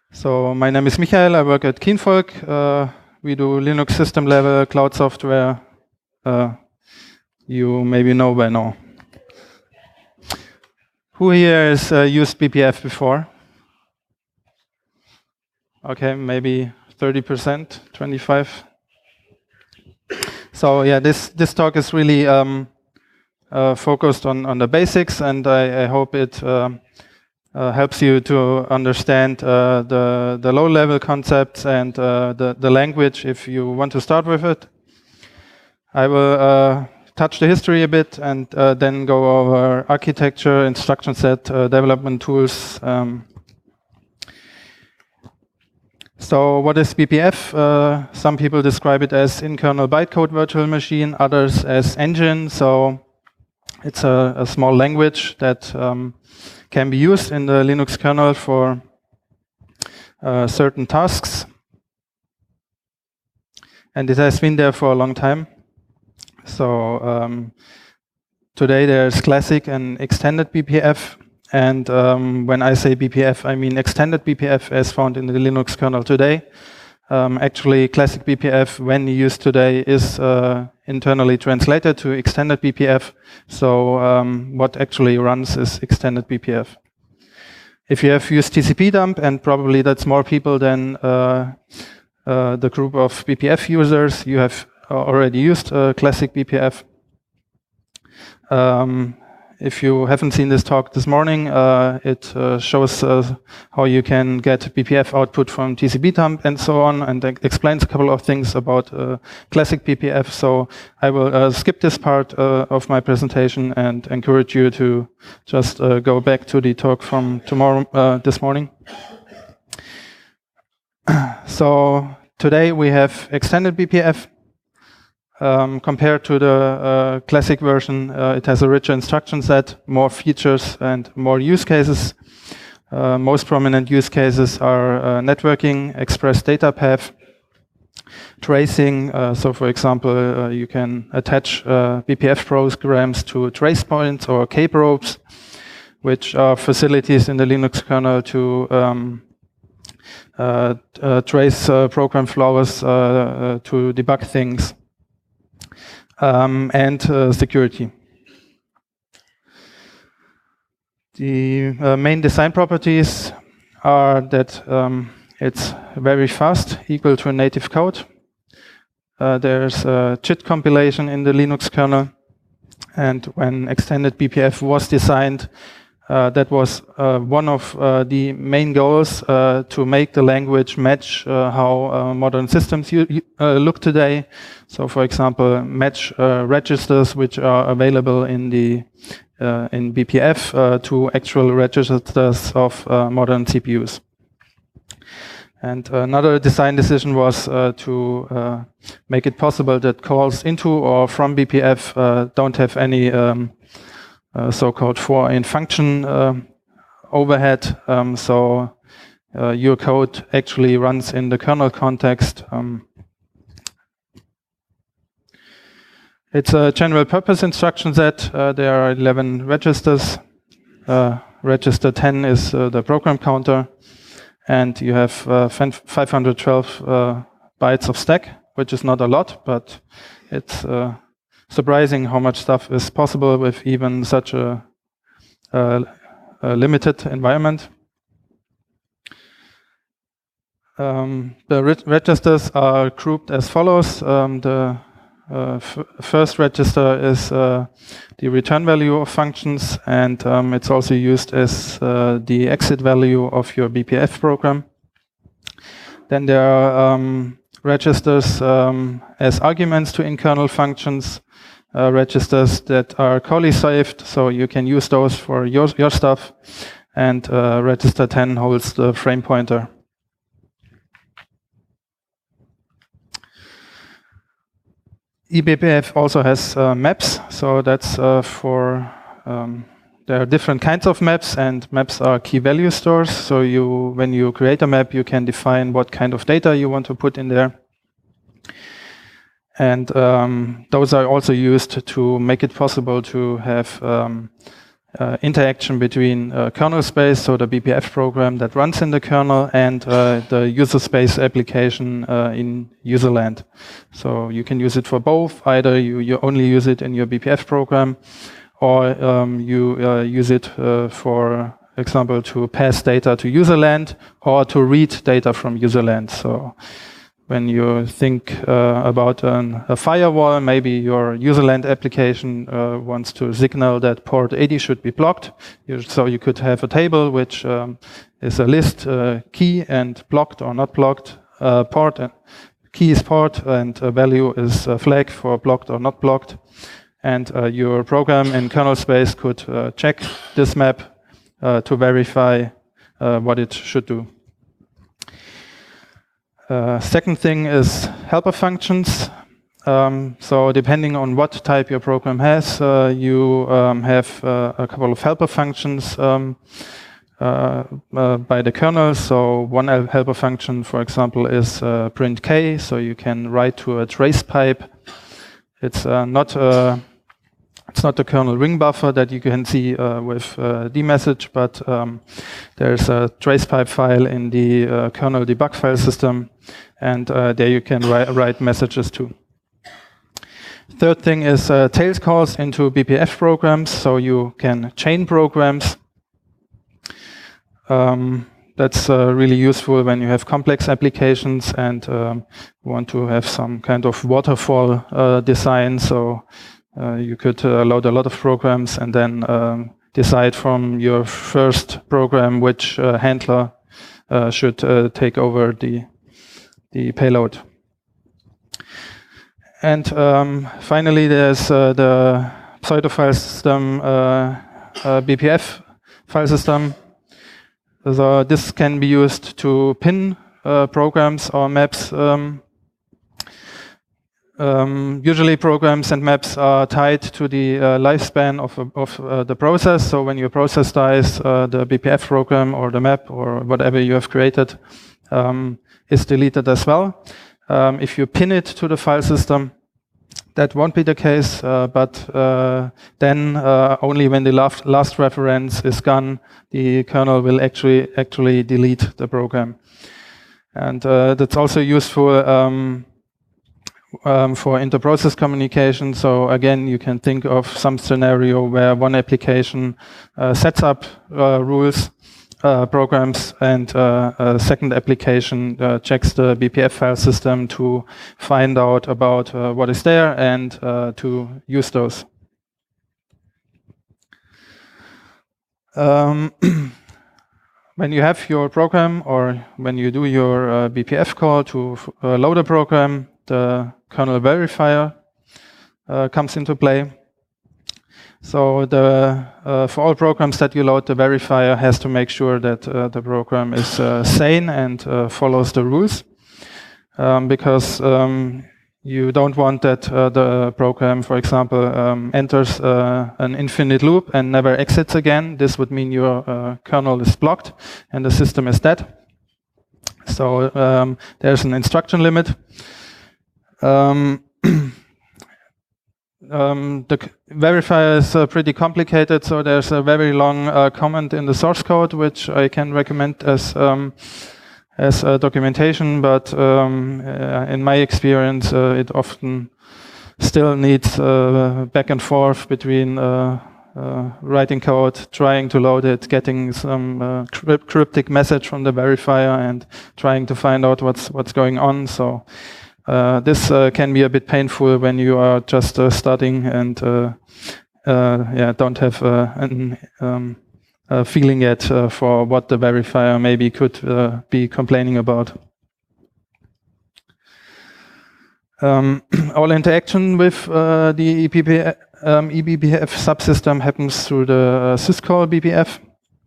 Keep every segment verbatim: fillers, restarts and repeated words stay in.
So my name is Michael, I work at Kienvolk. Uh, we do Linux system level cloud software. Uh, you maybe know by now. Who here has uh, used B P F before? Okay, maybe thirty percent, twenty-five. So yeah, this, this talk is really um, uh, focused on, on the basics, and I, I hope it uh, uh, helps you to understand uh, the, the low-level concepts and uh, the, the language if you want to start with it. I will uh, touch the history a bit and uh, then go over architecture, instruction set, uh, development tools. Um, So what is B P F? Uh, some people describe it as in-kernel bytecode virtual machine, others as engine. So it's a, a small language that um, can be used in the Linux kernel for uh, certain tasks. And it has been there for a long time. So um, today there's classic and extended B P F. And um, when I say B P F, I mean extended B P F as found in the Linux kernel today. Um, actually, classic B P F, when used today, is uh, internally translated to extended B P F. So um, what actually runs is extended B P F. If you have used T C P dump, and probably that's more people than uh, uh, the group of B P F users, you have already used uh, classic B P F. Um, If you haven't seen this talk this morning, uh, it uh, shows uh, how you can get B P F output from T C P dump and so on, and explains a couple of things about uh, classic B P F. So I will uh, skip this part uh, of my presentation and encourage you to just uh, go back to the talk from tomorrow, uh, this morning. So today we have extended B P F. Um, compared to the uh, classic version, uh, it has a richer instruction set, more features and more use cases. Uh, most prominent use cases are uh, networking, express data path, tracing. Uh, so for example, uh, you can attach uh, B P F programs to trace points or kprobes, which are facilities in the Linux kernel to um, uh, uh, trace uh, program flaws, uh, uh, to debug things. Um, and uh, security. The uh, main design properties are that um, it's very fast, equal to native code. Uh, there's a C I T compilation in the Linux kernel, and when extended B P F was designed, uh, that was uh, one of uh, the main goals, uh, to make the language match uh, how uh, modern systems uh, look today. So, for example, match uh, registers which are available in the uh, in B P F uh, to actual registers of uh, modern C P Us. And another design decision was uh, to uh, make it possible that calls into or from B P F uh, don't have any um, uh, so-called for-in function uh, overhead. Um, so uh, your code actually runs in the kernel context. Um, It's a general purpose instruction set. Uh, there are eleven registers. Uh, register ten is uh, the program counter. And you have uh, five hundred twelve uh, bytes of stack, which is not a lot, but it's uh, surprising how much stuff is possible with even such a, a, a limited environment. Um, the re registers are grouped as follows. Um, the Uh, f first register is uh, the return value of functions, and um, it's also used as uh, the exit value of your B P F program. Then there are um, registers um, as arguments to in-kernel functions, uh, registers that are Cali saved, so you can use those for your, your stuff, and uh, register ten holds the frame pointer. E B P F also has uh, maps, so that's uh, for, um, there are different kinds of maps, and maps are key value stores. So you, when you create a map, you can define what kind of data you want to put in there. And um, those are also used to make it possible to have um, uh, interaction between uh, kernel space, so the B P F program that runs in the kernel, and uh, the user space application uh, in userland. So you can use it for both. Either you, you only use it in your B P F program, or um, you uh, use it uh, for example to pass data to userland or to read data from userland. So when you think uh, about an, a firewall, maybe your userland application uh, wants to signal that port eighty should be blocked. You, so you could have a table which um, is a list, uh, key and blocked or not blocked uh, port. And key is port and a value is a flag for blocked or not blocked. And uh, your program in kernel space could uh, check this map uh, to verify uh, what it should do. Uh, second thing is helper functions. Um, so depending on what type your program has, uh, you um, have uh, a couple of helper functions um, uh, uh, by the kernel. So one helper function, for example, is uh, print k. So you can write to a trace pipe. It's uh, not a It's not the kernel ring buffer that you can see uh, with uh, dmessage, but um, there's a tracepipe file in the uh, kernel debug file system, and uh, there you can ri write messages to. Third thing is uh, tails calls into B P F programs, so you can chain programs. Um, that's uh, really useful when you have complex applications and um, want to have some kind of waterfall uh, design. So Uh, you could uh, load a lot of programs and then um, decide from your first program which uh, handler uh, should uh, take over the the payload. And um, finally, there's uh, the pseudo file system, uh, uh, B P F file system. So this can be used to pin uh, programs or maps. Um, Um, usually programs and maps are tied to the uh, lifespan of, of uh, the process. So when your process dies, uh, the B P F program or the map or whatever you have created um, is deleted as well. Um, if you pin it to the file system, that won't be the case, uh, but uh, then uh, only when the last, last reference is gone, the kernel will actually, actually delete the program. And uh, that's also useful um, Um, for inter-process communication. So again, you can think of some scenario where one application uh, sets up uh, rules, uh, programs, and uh, a second application uh, checks the B P F file system to find out about uh, what is there and uh, to use those. Um, when you have your program or when you do your uh, B P F call to uh, load a program, the kernel verifier uh, comes into play. So the, uh, for all programs that you load, the verifier has to make sure that uh, the program is uh, sane and uh, follows the rules, um, because um, you don't want that uh, the program, for example, um, enters uh, an infinite loop and never exits again. This would mean your uh, kernel is blocked and the system is dead. So um, there's an instruction limit. Um, um, the verifier is uh, pretty complicated, so there's a very long uh, comment in the source code, which I can recommend as um, as a documentation. But um, uh, in my experience, uh, it often still needs uh, back and forth between uh, uh, writing code, trying to load it, getting some uh, crypt cryptic message from the verifier, and trying to find out what's what's going on. So. Uh, this uh, can be a bit painful when you are just uh, starting and uh, uh, yeah, don't have uh, an um, uh, feeling yet uh, for what the verifier maybe could uh, be complaining about. Um, all interaction with uh, the E B P F, um, E B P F subsystem happens through the uh, syscall B P F.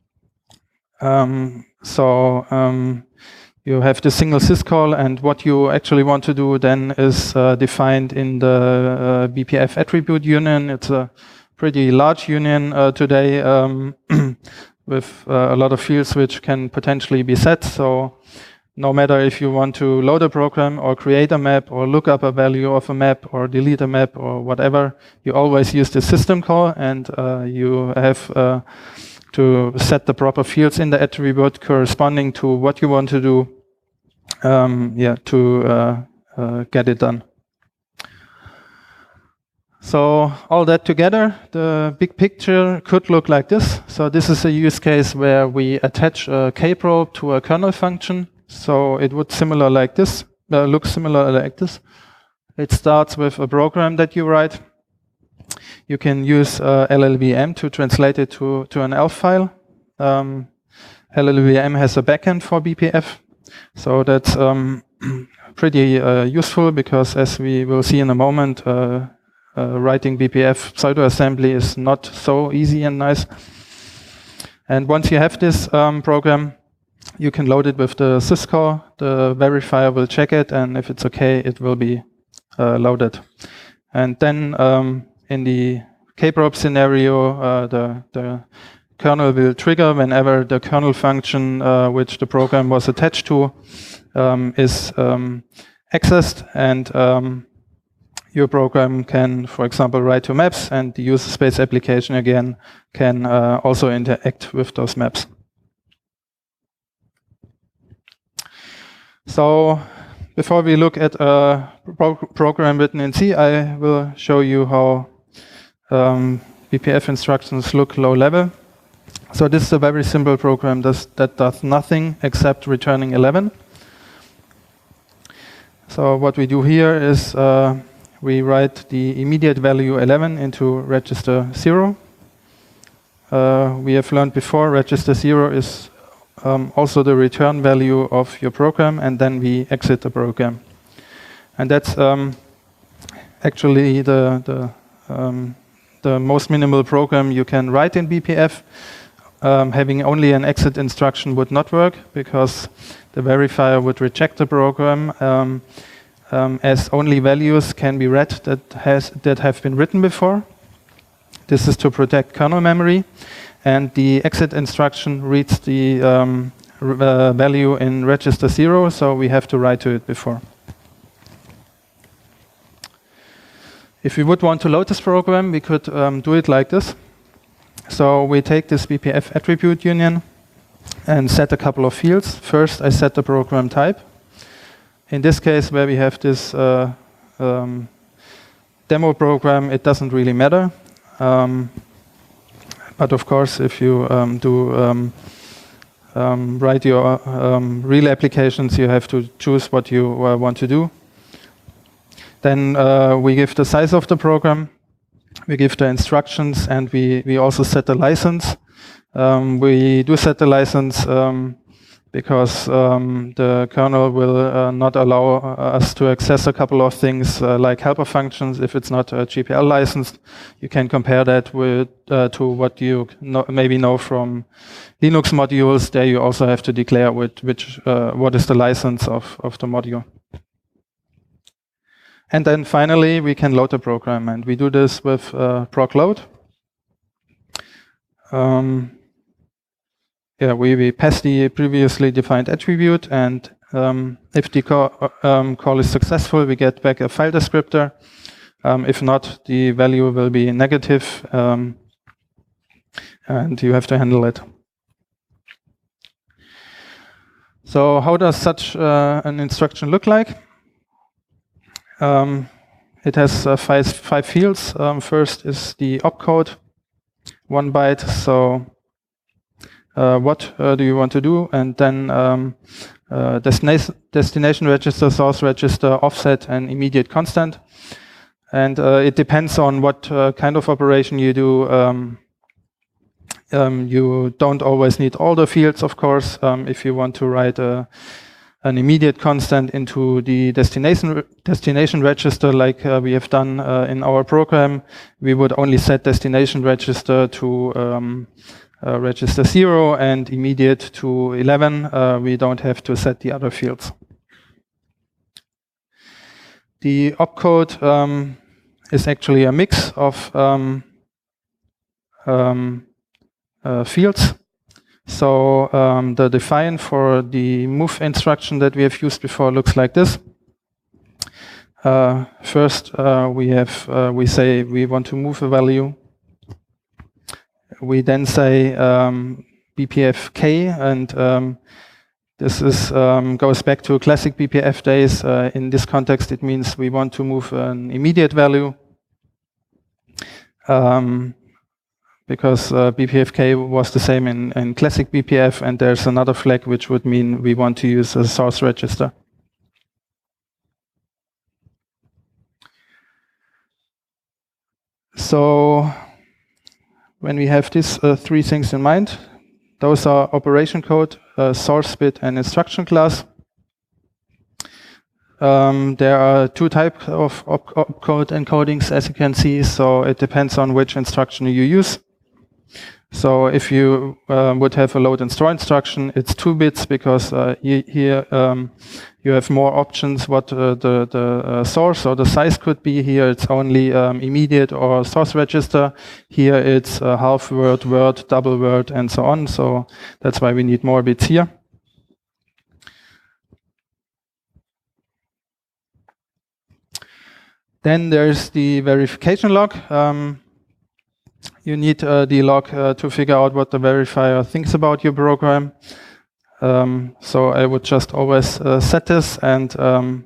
Um, so um, you have the single syscall, and what you actually want to do then is uh, defined in the uh, B P F attribute union. It's a pretty large union uh, today um, with uh, a lot of fields which can potentially be set. So no matter if you want to load a program or create a map or look up a value of a map or delete a map or whatever, you always use the system call, and uh, you have uh, to set the proper fields in the attribute corresponding to what you want to do, um, yeah, to uh, uh, get it done. So all that together, the big picture could look like this. So this is a use case where we attach a kprobe to a kernel function. So it would similar like this, uh, look similar like this. It starts with a program that you write. You can use uh, L L V M to translate it to, to an E L F file. Um, L L V M has a backend for B P F. So that's um, pretty uh, useful because, as we will see in a moment, uh, uh, writing B P F pseudo-assembly is not so easy and nice. And once you have this um, program, you can load it with the syscall. The verifier will check it, and if it's okay, it will be uh, loaded. And then um, in the kprobe scenario, uh, the, the kernel will trigger whenever the kernel function uh, which the program was attached to um, is um, accessed, and um, your program can, for example, write to maps, and the user space application again can uh, also interact with those maps. So before we look at a pro program written in C, I will show you how um, B P F instructions look low level. So this is a very simple program das, that does nothing except returning eleven. So what we do here is uh, we write the immediate value eleven into register zero. Uh, we have learned before register zero is um, also the return value of your program, and then we exit the program. And that's um, actually the, the, um, the most minimal program you can write in B P F. Um, having only an exit instruction would not work because the verifier would reject the program um, um, as only values can be read that, has, that have been written before. This is to protect kernel memory, and the exit instruction reads the um, uh, value in register zero, so we have to write to it before. If we would want to load this program, we could um, do it like this. So we take this B P F attribute union and set a couple of fields. First, I set the program type. In this case, where we have this uh, um, demo program, it doesn't really matter. Um, but of course, if you um, do um, um, write your um, real applications, you have to choose what you uh, want to do. Then uh, we give the size of the program. We give the instructions, and we, we also set the license. Um, we do set the license um, because um, the kernel will uh, not allow us to access a couple of things uh, like helper functions if it's not uh, G P L licensed. You can compare that with uh, to what you know, maybe know from Linux modules. There you also have to declare with which uh, what is the license of, of the module. And then finally, we can load the program, and we do this with uh, proc load. Um, yeah, we, we pass the previously defined attribute, and um, if the call, um, call is successful, we get back a file descriptor. Um, if not, the value will be negative, um, and you have to handle it. So how does such uh, an instruction look like? Um, it has uh, five, five fields. Um, first is the opcode, one byte. So uh, what uh, do you want to do? And then um, uh, destination, destination register, source register, offset, and immediate constant. And uh, it depends on what uh, kind of operation you do. Um, um, you don't always need all the fields, of course. Um, if you want to write a an immediate constant into the destination re destination register, like uh, we have done uh, in our program, we would only set destination register to um, uh, register zero and immediate to eleven. Uh, we don't have to set the other fields. The opcode um, is actually a mix of um, um, uh, fields. So um, the define for the move instruction that we have used before looks like this. Uh, first, uh, we have uh, we say we want to move a value. We then say um, B P F K, and um, this is um, goes back to classic B P F days. Uh, in this context, it means we want to move an immediate value. Um, because uh, B P F K was the same in, in classic B P F, and there's another flag which would mean we want to use a source register. So when we have these uh, three things in mind, those are operation code, uh, source bit, and instruction class. Um, there are two types of op opcode encodings, as you can see, so it depends on which instruction you use. So if you uh, would have a load and store instruction, it's two bits because uh, here um, you have more options what uh, the, the uh, source or the size could be. Here it's only um, immediate or source register. Here it's uh, half word, word, double word, and so on. So that's why we need more bits here. Then there's the verification log. Um, You need uh, the log uh, to figure out what the verifier thinks about your program. Um, so I would just always uh, set this, and um,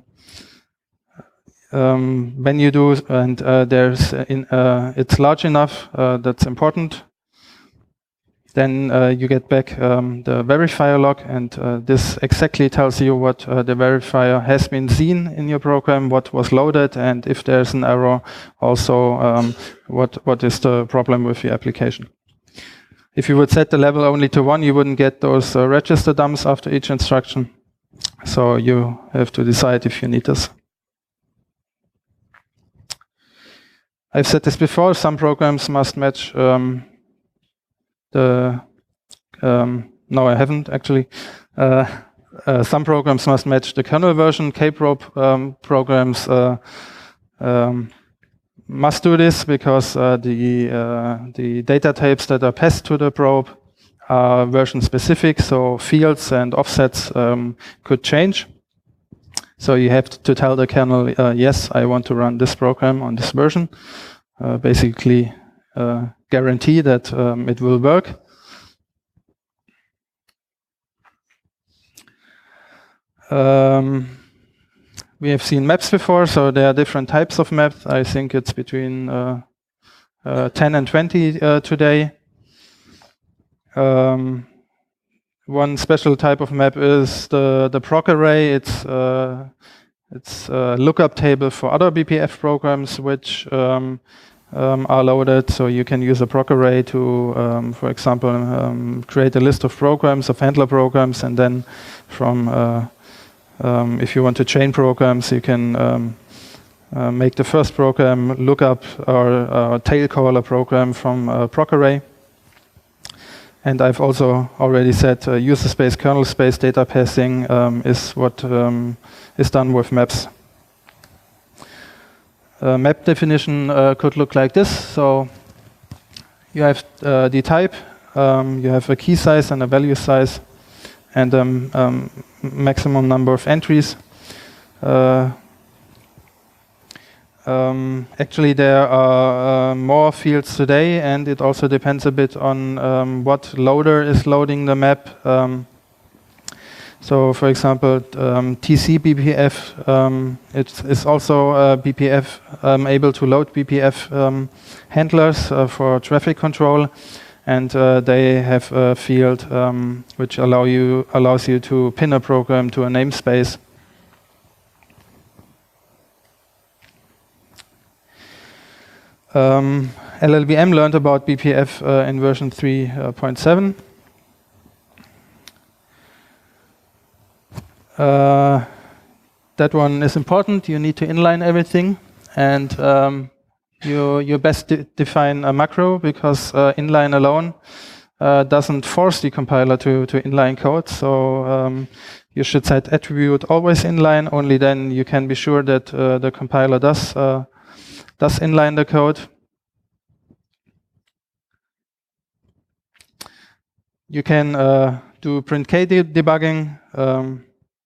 um, when you do, and uh, there's in, uh, it's large enough, uh, that's important. Then uh, you get back um, the verifier log, and uh, this exactly tells you what uh, the verifier has been seen in your program, what was loaded, and if there's an error, also um, what what is the problem with your application. If you would set the level only to one, you wouldn't get those uh, register dumps after each instruction. So you have to decide if you need this. I've said this before, some programs must match um, The, um, no, I haven't actually. Uh, uh, some programs must match the kernel version. Kprobe um, programs uh, um, must do this because uh, the uh, the data types that are passed to the probe are version specific, so fields and offsets um, could change. So you have to tell the kernel, uh, yes, I want to run this program on this version. Uh, basically. Uh, guarantee that um, it will work. Um, we have seen maps before, so there are different types of maps. I think it's between uh, uh, ten and twenty uh, today. Um, one special type of map is the, the proc array. It's, uh, it's a lookup table for other B P F programs which um, Um, are loaded, so you can use a proc array to, um, for example, um, create a list of programs, of handler programs, and then from, uh, um, if you want to chain programs, you can um, uh, make the first program look up or uh, tail call a program from a proc array. And I've also already said uh, user space, kernel space data passing um, is what um, is done with maps. Uh, map definition uh, could look like this. So you have uh, the type, um, you have a key size and a value size, and um, um, maximum number of entries. Uh, um, actually, there are uh, more fields today, and it also depends a bit on um, what loader is loading the map. Um, So, for example, um, T C B P F, um, it is also uh, B P F um, able to load B P F um, handlers uh, for traffic control, and uh, they have a field um, which allow you allows you to pin a program to a namespace. Um, L L V M learned about B P F uh, in version three point seven. Uh, that one is important. You need to inline everything, and um, you you best de define a macro because uh, inline alone uh, doesn't force the compiler to to inline code. So um, you should set attribute always inline. Only then you can be sure that uh, the compiler does uh, does inline the code. you can uh, do print K de debugging. Um,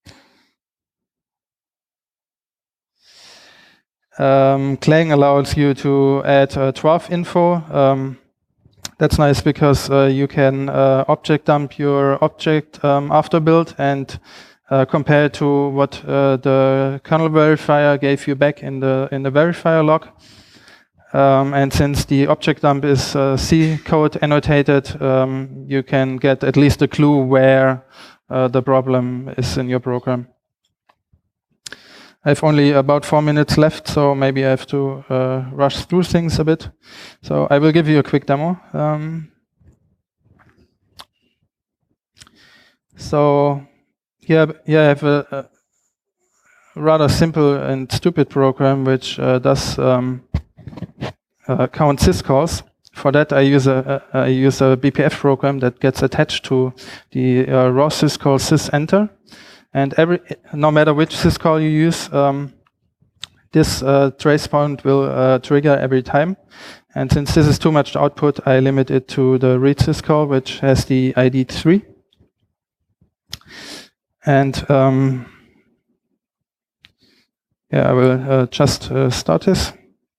um, Clang allows you to add uh, twelve info. Um, that's nice because uh, you can uh, object dump your object um, after build and uh, compare it to what uh, the kernel verifier gave you back in the in the verifier log. Um, and since the object dump is uh, C code annotated, um, you can get at least a clue where uh, the problem is in your program. I have only about four minutes left, so maybe I have to uh, rush through things a bit. So I will give you a quick demo. Um, so here, here I have a, a rather simple and stupid program which uh, does um, Uh, count syscalls. For that, I use a, a I use a B P F program that gets attached to the uh, raw syscall sysenter, and every no matter which syscall you use, um, this uh, trace point will uh, trigger every time. And since this is too much output, I limit it to the read syscall, which has the I D three. And um, yeah, I will uh, just uh, start this.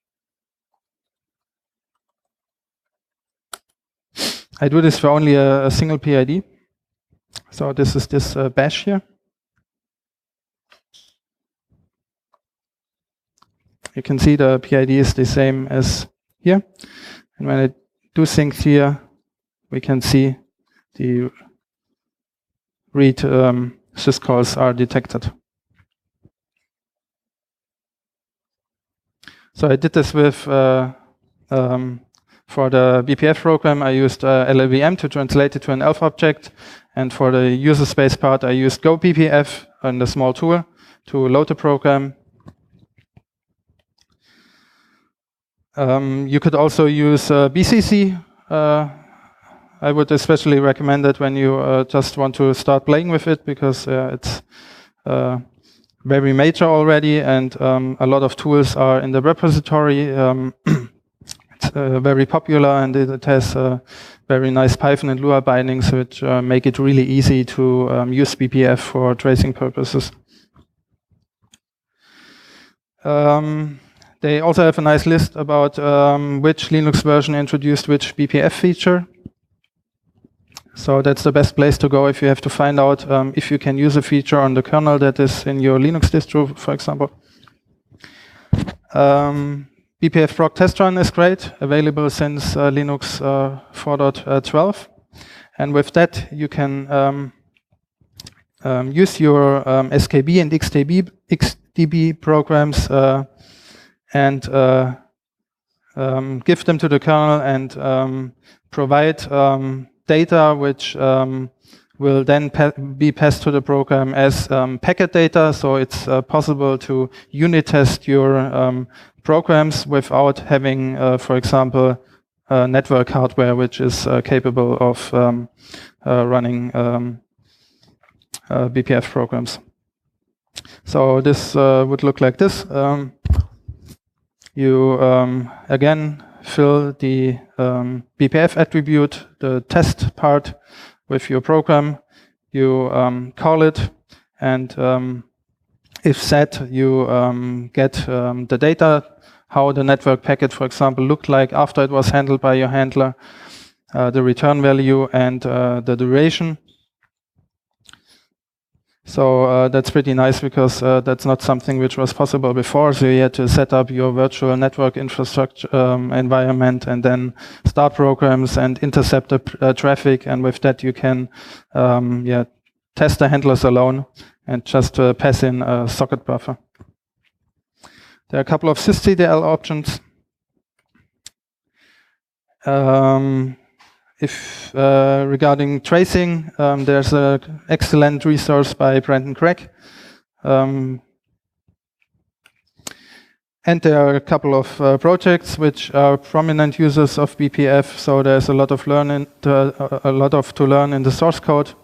I do this for only a, a single P I D. So this is this uh, bash here. You can see the P I D is the same as here. And when I do things here, we can see the read um, syscalls are detected. So I did this with uh, um, for the B P F program, I used uh, L L V M to translate it to an ELF object. And for the user space part, I used GoBPF and a small tool to load the program. Um, you could also use uh, B C C. Uh, I would especially recommend it when you uh, just want to start playing with it, because uh, it's uh, very major already, and um, a lot of tools are in the repository. Um, Uh, very popular, and it, it has uh, very nice Python and Lua bindings, which uh, make it really easy to um, use B P F for tracing purposes. Um, they also have a nice list about um, which Linux version introduced which B P F feature. So that's the best place to go if you have to find out um, if you can use a feature on the kernel that is in your Linux distro, for example. Um, B P F proc test run is great, available since uh, Linux uh, four point twelve. And with that, you can um, um, use your um, S K B and X D B, X D B programs uh, and uh, um, give them to the kernel and um, provide um, data which um, will then pa be passed to the program as um, packet data. So it's uh, possible to unit test your um, programs without having, uh, for example, uh, network hardware which is uh, capable of um, uh, running um, uh, B P F programs. So this uh, would look like this. Um, you um, again fill the um, B P F attribute, the test part, with your program. You um, call it, and um, if set, you um, get um, the data, how the network packet, for example, looked like after it was handled by your handler, uh, the return value, and uh, the duration. So uh, that's pretty nice, because uh, that's not something which was possible before. So you had to set up your virtual network infrastructure um, environment and then start programs and intercept the uh, traffic. And with that, you can um, yeah, test the handlers alone and just uh, pass in a socket buffer. There are a couple of sysctl options. Um, If uh, regarding tracing, um, there's an excellent resource by Brendan Craig. Um, and there are a couple of uh, projects which are prominent users of B P F, so there's a lot of learning, to, uh, a lot of to learn in the source code.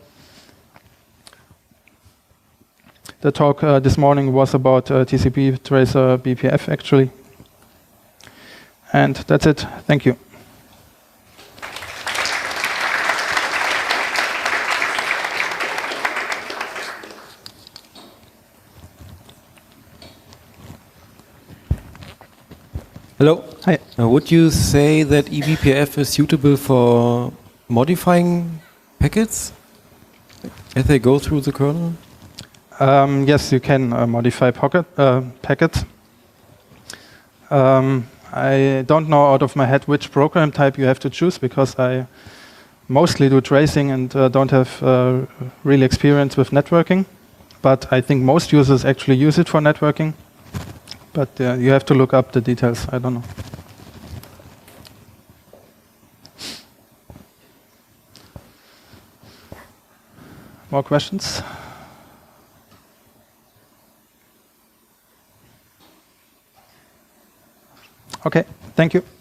The talk uh, this morning was about uh, T C P tracer B P F, actually. And that's it. Thank you. Hello. Hi. Uh, would you say that E B P F is suitable for modifying packets as they go through the kernel? Um, yes, you can uh, modify pocket, uh, packets. Um, I don't know out of my head which program type you have to choose because I mostly do tracing and uh, don't have uh, real experience with networking. But I think most users actually use it for networking. But uh, you have to look up the details. I don't know. More questions? Okay, thank you.